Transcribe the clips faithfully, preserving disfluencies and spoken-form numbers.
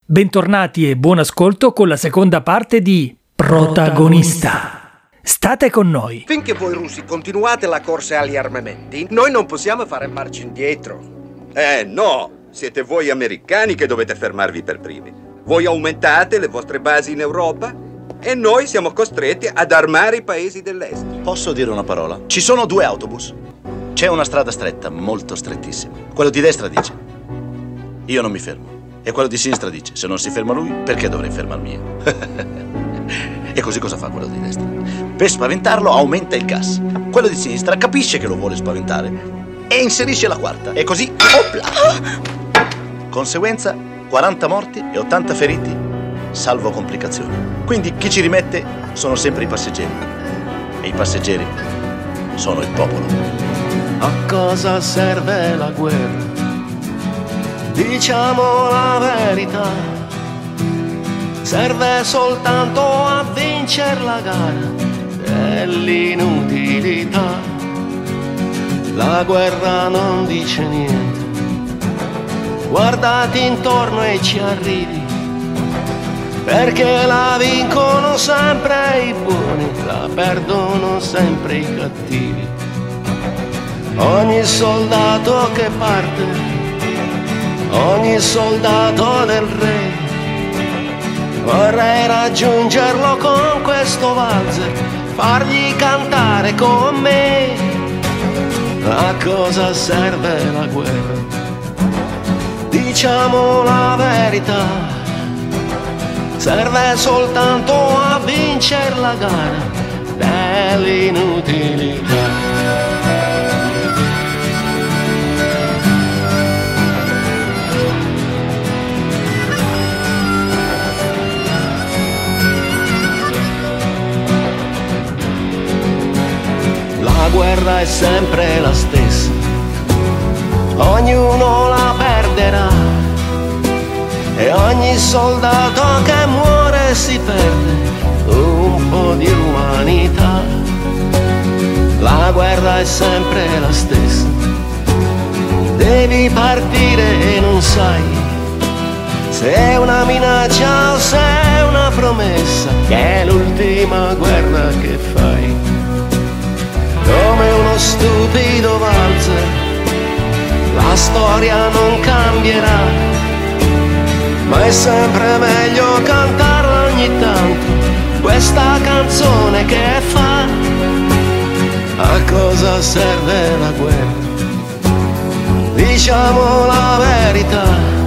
Bentornati e buon ascolto con la seconda parte di Protagonista. State con noi. Finché voi russi continuate la corsa agli armamenti, noi non possiamo fare marcia indietro. Eh no, siete voi americani che dovete fermarvi per primi. Voi aumentate le vostre basi in Europa e noi siamo costretti ad armare i paesi dell'est. Posso dire una parola? Ci sono due autobus. C'è una strada stretta, molto strettissima. Quello di destra dice: io non mi fermo. E quello di sinistra dice: se non si ferma lui, perché dovrei fermarmi io? E così cosa fa quello di destra? Per spaventarlo aumenta il gas. Quello di sinistra capisce che lo vuole spaventare e inserisce la quarta. E così, opla! Conseguenza, quaranta morti e ottanta feriti, salvo complicazioni. Quindi chi ci rimette sono sempre i passeggeri. E i passeggeri sono il popolo. A cosa serve la guerra? Diciamo la verità, serve soltanto a vincere la gara dell'inutilità. La guerra non dice niente, guardati intorno e ci arrivi, perché la vincono sempre i buoni, la perdono sempre i cattivi. Ogni soldato che parte, ogni soldato del re, vorrei raggiungerlo con questo valzer, fargli cantare con me. A cosa serve la guerra? Diciamo la verità, serve soltanto a vincere la gara dell'inutilità. La guerra è sempre la stessa, ognuno la perderà, e ogni soldato che muore si perde un po' di umanità. La guerra è sempre la stessa, devi partire e non sai se è una minaccia o se è una promessa, che è l'ultima guerra che fai. Come uno stupido valzer, la storia non cambierà, ma è sempre meglio cantarla ogni tanto, questa canzone che fa. A cosa serve la guerra? Diciamo la verità,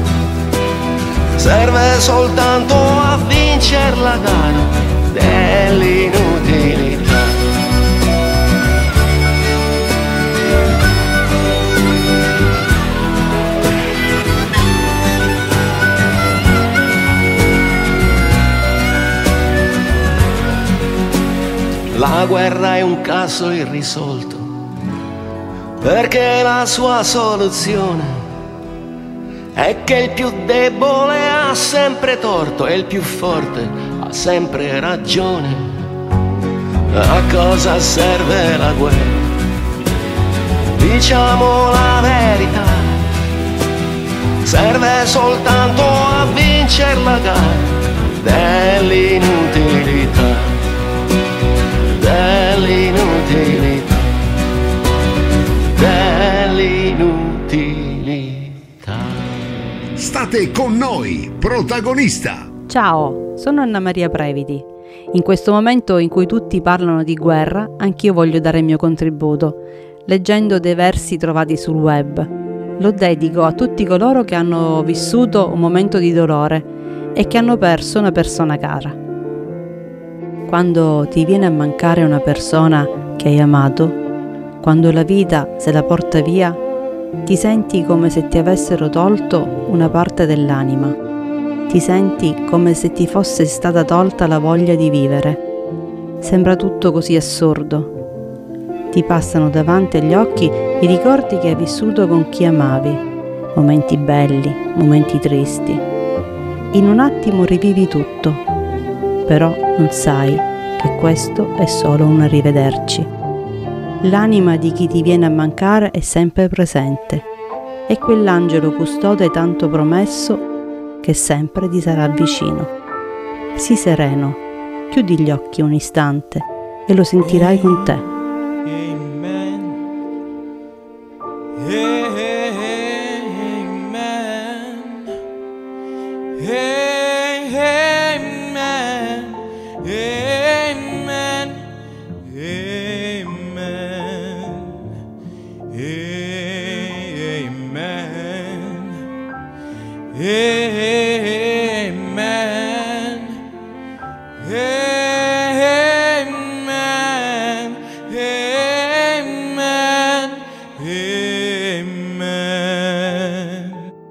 serve soltanto a vincere la gara dell'inutilità. La guerra è un caso irrisolto, perché la sua soluzione è che il più debole ha sempre torto e il più forte ha sempre ragione. A cosa serve la guerra? Diciamo la verità, serve soltanto a vincere la gara dell'inutilità. Dell'inutilità, dell'inutilità. State con noi, Protagonista. Ciao, sono Anna Maria Previti. In questo momento in cui tutti parlano di guerra, anch'io voglio dare il mio contributo, leggendo dei versi trovati sul web. Lo dedico a tutti coloro che hanno vissuto un momento di dolore e che hanno perso una persona cara. Quando ti viene a mancare una persona che hai amato, quando la vita se la porta via, ti senti come se ti avessero tolto una parte dell'anima. Ti senti come se ti fosse stata tolta la voglia di vivere. Sembra tutto così assurdo. Ti passano davanti agli occhi i ricordi che hai vissuto con chi amavi, momenti belli, momenti tristi. In un attimo rivivi tutto. Però non sai che questo è solo un arrivederci. L'anima di chi ti viene a mancare è sempre presente. È quell'angelo custode tanto promesso che sempre ti sarà vicino. Sii sereno, chiudi gli occhi un istante e lo sentirai con te. Amen. Amen. Amen. Amen. Amen. Amen. Amen. Amen. Amen.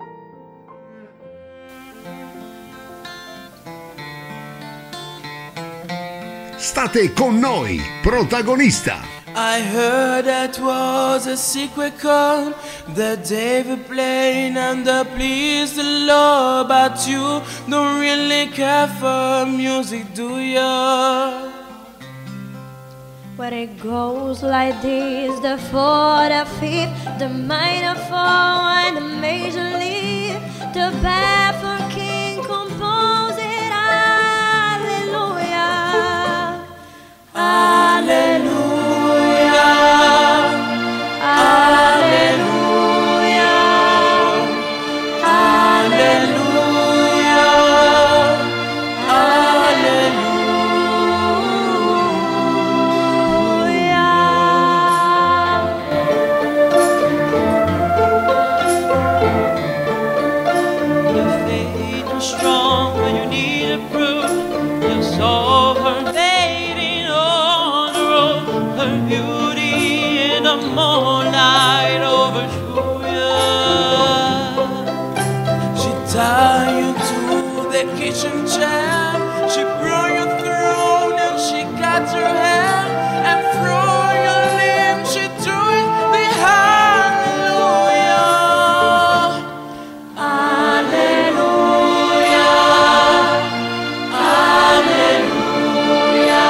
State con noi, protagonista. I heard that was a secret chord that David played and that pleased the Lord, but you don't really care for music, do ya? Where it goes like this, the fourth, the fifth, the minor fall and the major lead, the baffled king composed it. Hallelujah, hallelujah. Moonlight overthrew you. She tied you to the kitchen chair. She brought your throne and she got your hair, and through your limbs she threw it the hallelujah. Hallelujah. Hallelujah.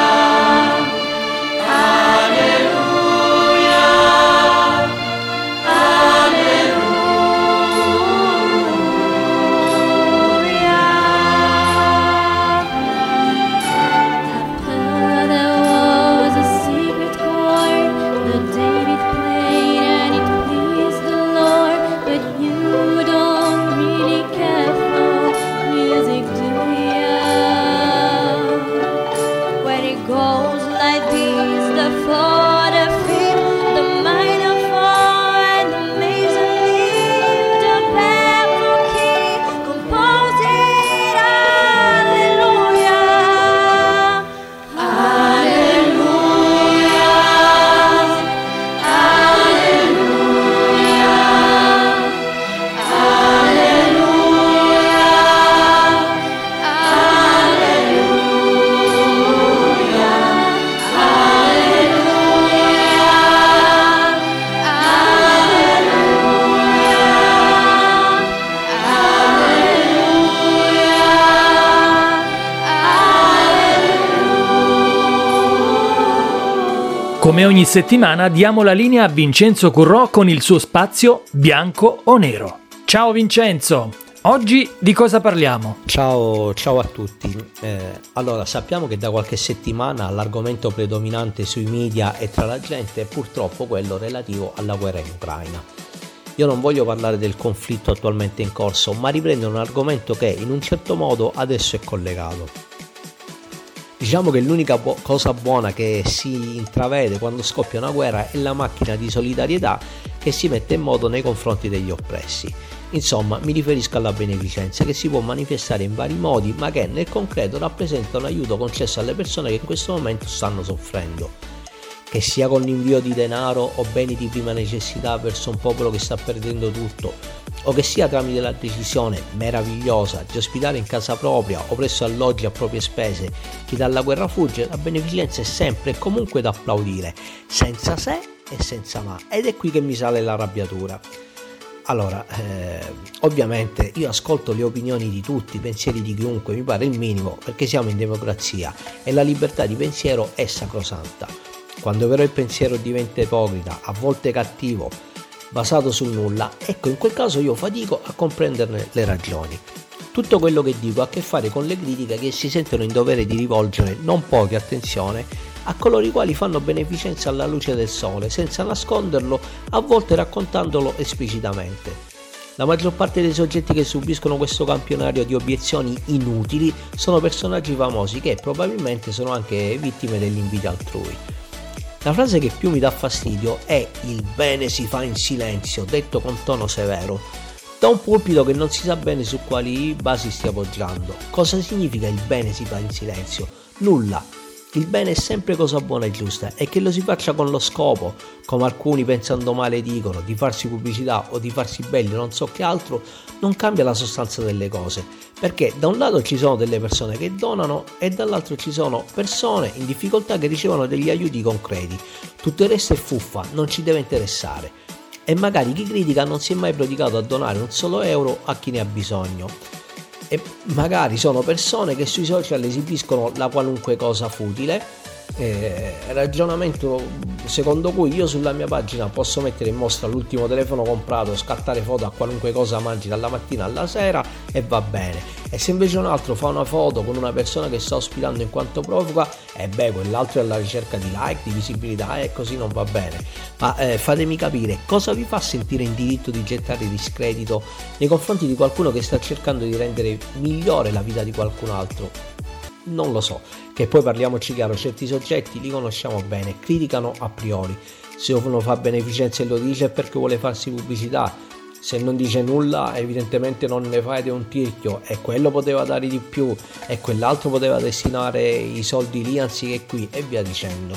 Come ogni settimana diamo la linea a Vincenzo Currò con il suo spazio Bianco o Nero. Ciao Vincenzo, oggi di cosa parliamo? Ciao, ciao a tutti. Eh, allora, sappiamo che da qualche settimana l'argomento predominante sui media e tra la gente è purtroppo quello relativo alla guerra in Ucraina. Io non voglio parlare del conflitto attualmente in corso, ma riprendere un argomento che in un certo modo adesso è collegato. Diciamo che l'unica bu- cosa buona che si intravede quando scoppia una guerra è la macchina di solidarietà che si mette in moto nei confronti degli oppressi. Insomma, mi riferisco alla beneficenza, che si può manifestare in vari modi, ma che nel concreto rappresenta un aiuto concesso alle persone che in questo momento stanno soffrendo. Che sia con l'invio di denaro o beni di prima necessità verso un popolo che sta perdendo tutto, o che sia tramite la decisione meravigliosa di ospitare in casa propria o presso alloggi a proprie spese chi dalla guerra fugge, la beneficenza è sempre e comunque da applaudire, senza se e senza ma. Ed è qui che mi sale l'arrabbiatura. Allora, eh, ovviamente io ascolto le opinioni di tutti, i pensieri di chiunque, mi pare il minimo, perché siamo in democrazia e la libertà di pensiero è sacrosanta. Quando però il pensiero diventa ipocrita, a volte cattivo, basato sul nulla, ecco in quel caso io fatico a comprenderne le ragioni. Tutto quello che dico ha a che fare con le critiche che si sentono in dovere di rivolgere non poche, attenzione, a coloro i quali fanno beneficenza alla luce del sole, senza nasconderlo, a volte raccontandolo esplicitamente. La maggior parte dei soggetti che subiscono questo campionario di obiezioni inutili sono personaggi famosi che probabilmente sono anche vittime dell'invidia altrui. La frase che più mi dà fastidio è "il bene si fa in silenzio", detto con tono severo, da un pulpito che non si sa bene su quali basi stia poggiando. Cosa significa il bene si fa in silenzio? Nulla. Il bene è sempre cosa buona e giusta, e che lo si faccia con lo scopo, come alcuni pensando male dicono, di farsi pubblicità o di farsi belli o non so che altro, non cambia la sostanza delle cose, perché da un lato ci sono delle persone che donano e dall'altro ci sono persone in difficoltà che ricevono degli aiuti concreti. Tutto il resto è fuffa, non ci deve interessare. E magari chi critica non si è mai prodigato a donare un solo euro a chi ne ha bisogno. E magari sono persone che sui social esibiscono la qualunque cosa futile, eh, ragionamento secondo cui io sulla mia pagina posso mettere in mostra l'ultimo telefono comprato, scattare foto a qualunque cosa mangi dalla mattina alla sera e va bene, e se invece un altro fa una foto con una persona che sta ospitando in quanto profuga, e beh, quell'altro è alla ricerca di like, di visibilità, e così non va bene. Ma eh, fatemi capire, cosa vi fa sentire in diritto di gettare discredito nei confronti di qualcuno che sta cercando di rendere migliore la vita di qualcun altro? Non lo so, che poi parliamoci chiaro, certi soggetti li conosciamo bene, criticano a priori. Se uno fa beneficenza e lo dice è perché vuole farsi pubblicità, se non dice nulla evidentemente non ne fa ed è un tirchio, e quello poteva dare di più e quell'altro poteva destinare i soldi lì anziché qui, e via dicendo.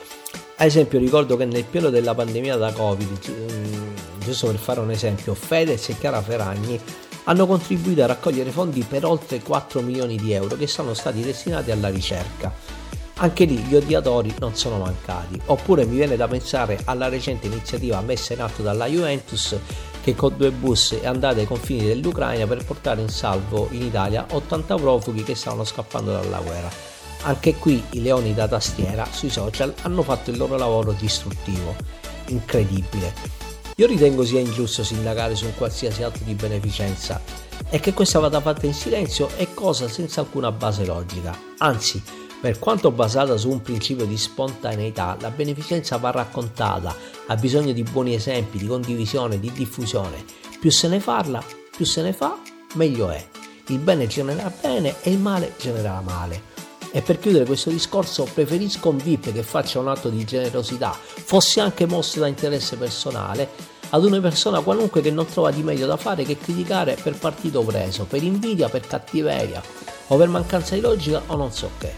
Ad esempio ricordo che nel pieno della pandemia da Covid, giusto per fare un esempio, Fedez e Chiara Ferragni hanno contribuito a raccogliere fondi per oltre quattro milioni di euro che sono stati destinati alla ricerca. Anche lì gli odiatori non sono mancati. Oppure mi viene da pensare alla recente iniziativa messa in atto dalla Juventus, che con due bus è andata ai confini dell'Ucraina per portare in salvo in Italia ottanta profughi che stavano scappando dalla guerra. Anche qui i leoni da tastiera sui social hanno fatto il loro lavoro distruttivo. Incredibile. Io ritengo sia ingiusto sindacare su un qualsiasi atto di beneficenza, e che questa vada fatta in silenzio è cosa senza alcuna base logica. Anzi, per quanto basata su un principio di spontaneità, la beneficenza va raccontata, ha bisogno di buoni esempi, di condivisione, di diffusione. Più se ne parla, più se ne fa, meglio è. Il bene genera bene e il male genera male. E per chiudere questo discorso, preferisco un V I P che faccia un atto di generosità, fosse anche mosso da interesse personale, ad una persona qualunque che non trova di meglio da fare che criticare per partito preso, per invidia, per cattiveria, o per mancanza di logica o non so che.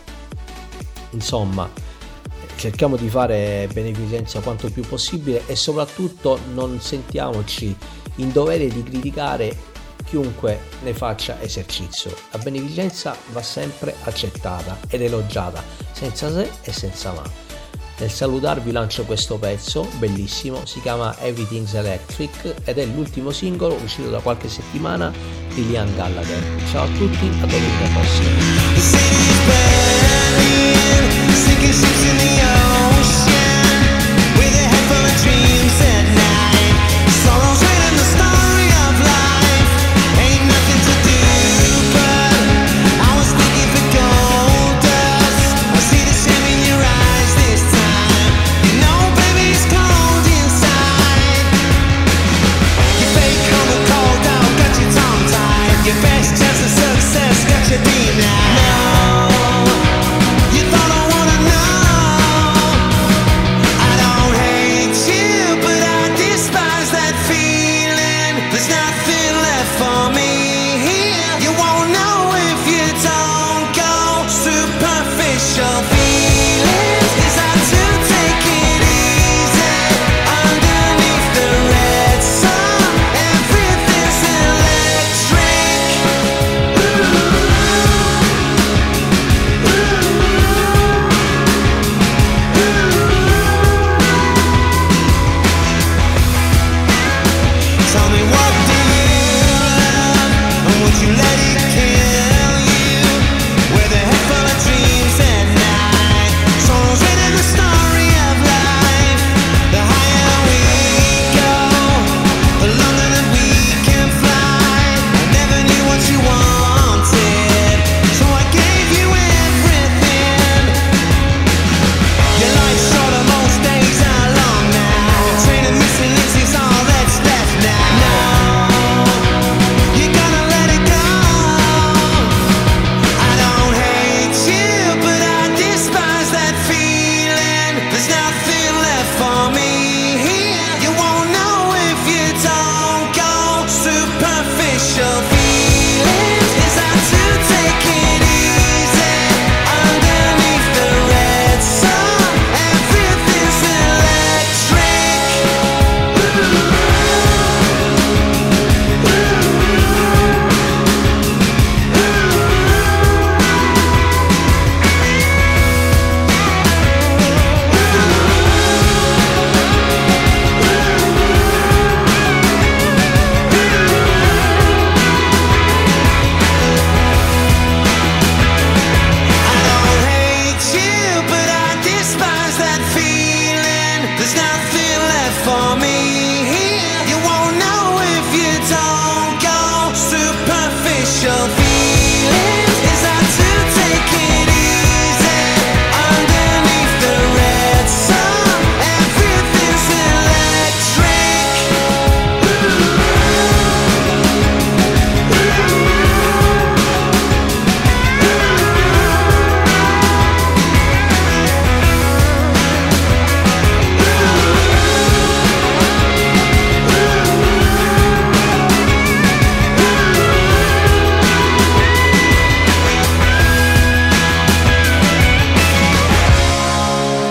Insomma, cerchiamo di fare beneficenza quanto più possibile e soprattutto non sentiamoci in dovere di criticare chiunque ne faccia esercizio. La beneficenza va sempre accettata ed elogiata, senza se e senza ma. Nel salutarvi lancio questo pezzo bellissimo, si chiama Everything's Electric ed è l'ultimo singolo uscito da qualche settimana di Liam Gallagher. Ciao a tutti, a domenica prossima. You thought I wanna know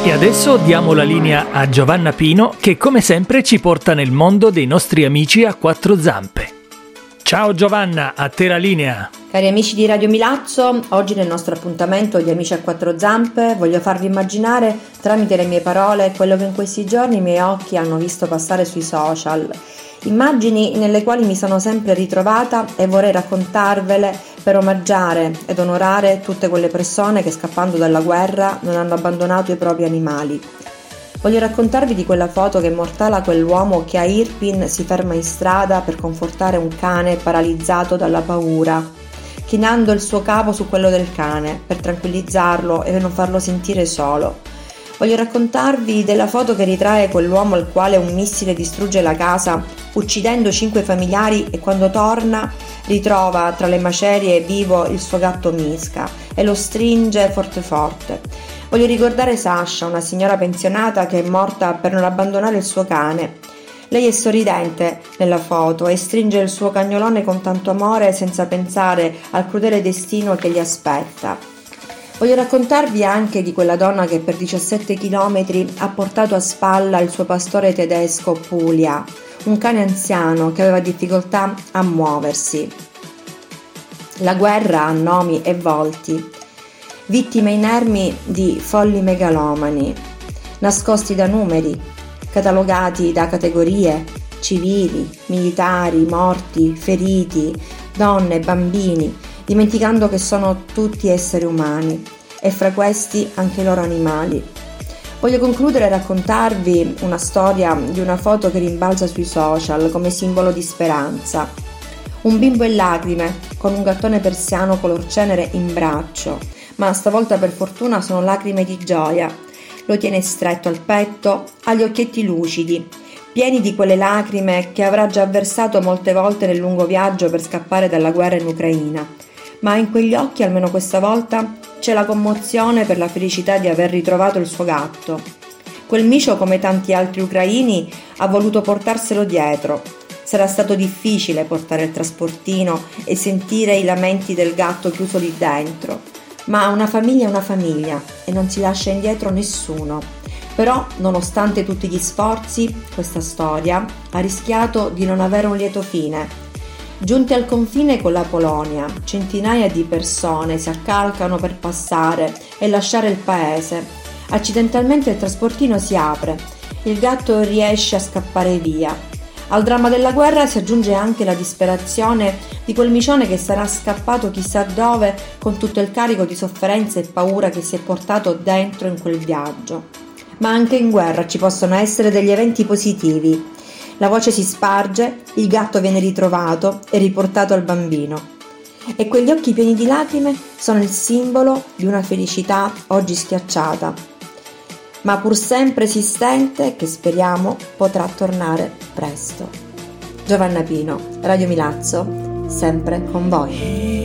E adesso diamo la linea a Giovanna Pino che come sempre ci porta nel mondo dei nostri amici a quattro zampe. Ciao Giovanna, a te la linea. Cari amici di Radio Milazzo, oggi nel nostro appuntamento di Amici a quattro zampe voglio farvi immaginare tramite le mie parole quello che in questi giorni i miei occhi hanno visto passare sui social. Immagini nelle quali mi sono sempre ritrovata e vorrei raccontarvele per omaggiare ed onorare tutte quelle persone che scappando dalla guerra non hanno abbandonato i propri animali. Voglio raccontarvi di quella foto che immortala quell'uomo che a Irpin si ferma in strada per confortare un cane paralizzato dalla paura, chinando il suo capo su quello del cane per tranquillizzarlo e non farlo sentire solo. Voglio raccontarvi della foto che ritrae quell'uomo al quale un missile distrugge la casa, uccidendo cinque familiari, e quando torna ritrova tra le macerie vivo il suo gatto Miska e lo stringe forte forte. Voglio ricordare Sasha, una signora pensionata che è morta per non abbandonare il suo cane. Lei è sorridente nella foto e stringe il suo cagnolone con tanto amore senza pensare al crudele destino che gli aspetta. Voglio raccontarvi anche di quella donna che per diciassette chilometri ha portato a spalla il suo pastore tedesco Pulia, un cane anziano che aveva difficoltà a muoversi. La guerra ha nomi e volti, vittime inermi di folli megalomani, nascosti da numeri, catalogati da categorie, civili, militari, morti, feriti, donne, bambini, dimenticando che sono tutti esseri umani e fra questi anche i loro animali. Voglio concludere e raccontarvi una storia di una foto che rimbalza sui social come simbolo di speranza. Un bimbo in lacrime con un gattone persiano color cenere in braccio, ma stavolta per fortuna sono lacrime di gioia. Lo tiene stretto al petto, ha gli occhietti lucidi, pieni di quelle lacrime che avrà già versato molte volte nel lungo viaggio per scappare dalla guerra in Ucraina. Ma in quegli occhi, almeno questa volta, c'è la commozione per la felicità di aver ritrovato il suo gatto. Quel micio, come tanti altri ucraini, ha voluto portarselo dietro. Sarà stato difficile portare il trasportino e sentire i lamenti del gatto chiuso lì dentro. Ma una famiglia è una famiglia e non si lascia indietro nessuno. Però, nonostante tutti gli sforzi, questa storia ha rischiato di non avere un lieto fine. Giunti al confine con la Polonia, centinaia di persone si accalcano per passare e lasciare il paese. Accidentalmente il trasportino si apre, il gatto riesce a scappare via. Al dramma della guerra si aggiunge anche la disperazione di quel micione che sarà scappato chissà dove con tutto il carico di sofferenza e paura che si è portato dentro in quel viaggio. Ma anche in guerra ci possono essere degli eventi positivi. La voce si sparge, il gatto viene ritrovato e riportato al bambino. E quegli occhi pieni di lacrime sono il simbolo di una felicità oggi schiacciata, ma pur sempre esistente, che speriamo potrà tornare presto. Giovanna Pino, Radio Milazzo, sempre con voi.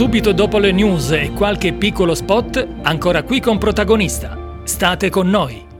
subito dopo le news e qualche piccolo spot, ancora qui con Protagonista. State con noi.